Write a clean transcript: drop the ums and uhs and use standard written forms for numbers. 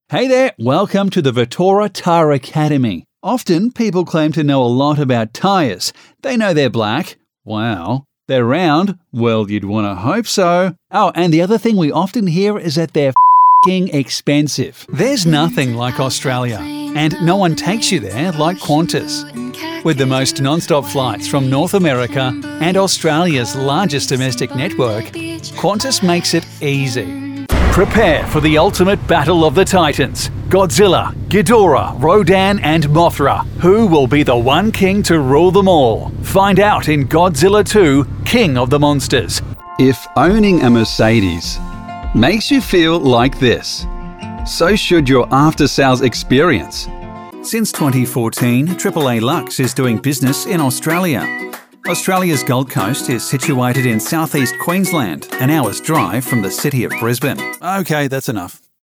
Hey there, welcome to the Vittora Tyre Academy. Often people claim to know a lot about tyres. They know they're black. Wow. They're round. Well, you'd want to hope so. Oh, and the other thing we often hear is that they're f***ing expensive. There's nothing like Australia, and no one takes you there like Qantas. With the most non-stop flights from North America and Australia's largest domestic network, Qantas makes it easy. Prepare for the ultimate battle of the Titans. Godzilla, Ghidorah, Rodan and Mothra. Who will be the one king to rule them all? Find out in Godzilla 2, King of the Monsters. If owning a Mercedes makes you feel like this, so should your after-sales experience. Since 2014, AAA Lux is doing business in Australia. Australia's Gold Coast is situated in southeast Queensland, an hour's drive from the city of Brisbane. Okay, that's enough.